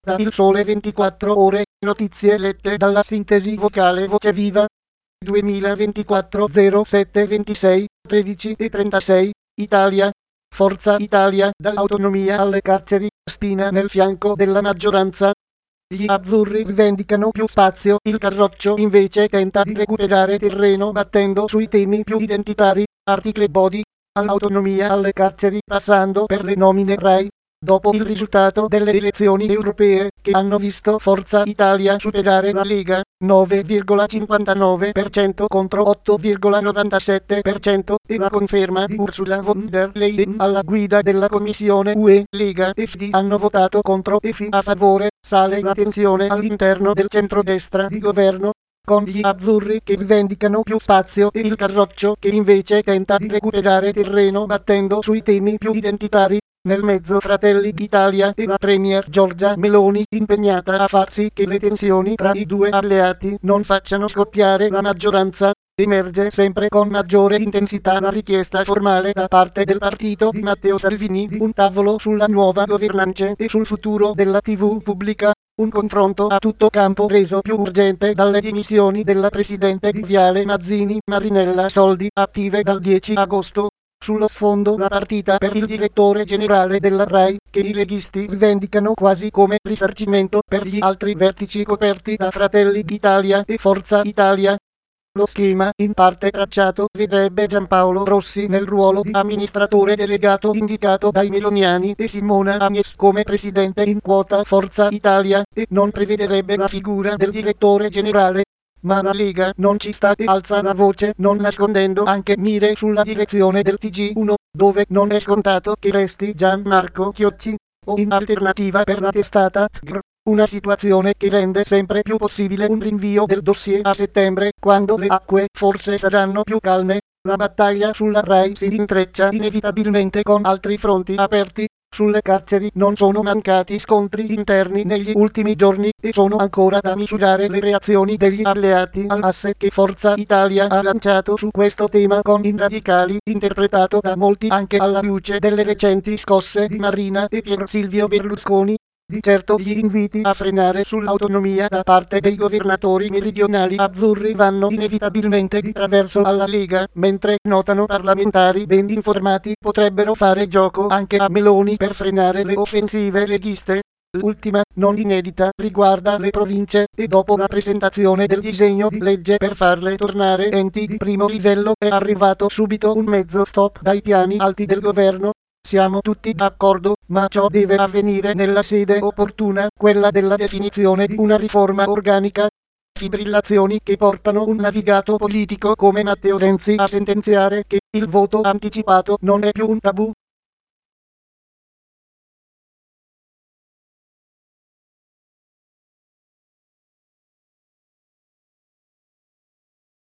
Da Il Sole 24 Ore, notizie lette dalla sintesi vocale Voce Viva. 2024 07 26 13 e 36, Italia. Forza Italia, dall'autonomia alle carceri, spina nel fianco della maggioranza. Gli azzurri rivendicano più spazio, il Carroccio invece tenta di recuperare terreno battendo sui temi più identitari, articoli body, all'autonomia alle carceri passando per le nomine RAI. Dopo il risultato delle elezioni europee, che hanno visto Forza Italia superare la Lega, 9,59% contro 8,97%, e la conferma di Ursula von der Leyen alla guida della Commissione UE, Lega e FD hanno votato contro e FI a favore, sale la tensione all'interno del centrodestra di governo, con gli azzurri che rivendicano più spazio e il Carroccio che invece tenta di recuperare terreno battendo sui temi più identitari. Nel mezzo Fratelli d'Italia e la Premier Giorgia Meloni impegnata a far sì che le tensioni tra i due alleati non facciano scoppiare la maggioranza. Emerge sempre con maggiore intensità la richiesta formale da parte del partito di Matteo Salvini di un tavolo sulla nuova governance e sul futuro della TV pubblica. Un confronto a tutto campo reso più urgente dalle dimissioni della presidente di Viale Mazzini, Marinella Soldi, attive dal 10 agosto. Sullo sfondo la partita per il direttore generale della RAI, che i leghisti rivendicano quasi come risarcimento per gli altri vertici coperti da Fratelli d'Italia e Forza Italia. Lo schema, in parte tracciato, vedrebbe Giampaolo Rossi nel ruolo di amministratore delegato indicato dai meloniani e Simona Agnes come presidente in quota Forza Italia, e non prevederebbe la figura del direttore generale. Ma la Lega non ci sta e alza la voce non nascondendo anche mire sulla direzione del TG1, dove non è scontato che resti Gianmarco Chiocci, o in alternativa per la testata TGR. Una situazione che rende sempre più possibile un rinvio del dossier a settembre, quando le acque forse saranno più calme. La battaglia sulla RAI si intreccia inevitabilmente con altri fronti aperti. Sulle carceri non sono mancati scontri interni negli ultimi giorni, e sono ancora da misurare le reazioni degli alleati all'asse che Forza Italia ha lanciato su questo tema con i radicali, interpretato da molti anche alla luce delle recenti scosse di Marina e Pier Silvio Berlusconi. Di certo gli inviti a frenare sull'autonomia da parte dei governatori meridionali azzurri vanno inevitabilmente di traverso alla Lega, mentre notano parlamentari ben informati potrebbero fare gioco anche a Meloni per frenare le offensive leghiste. L'ultima, non inedita, riguarda le province, e dopo la presentazione del disegno di legge per farle tornare enti di primo livello è arrivato subito un mezzo stop dai piani alti del governo. Siamo tutti d'accordo, ma ciò deve avvenire nella sede opportuna, quella della definizione di una riforma organica. Fibrillazioni che portano un navigato politico come Matteo Renzi a sentenziare che il voto anticipato non è più un tabù,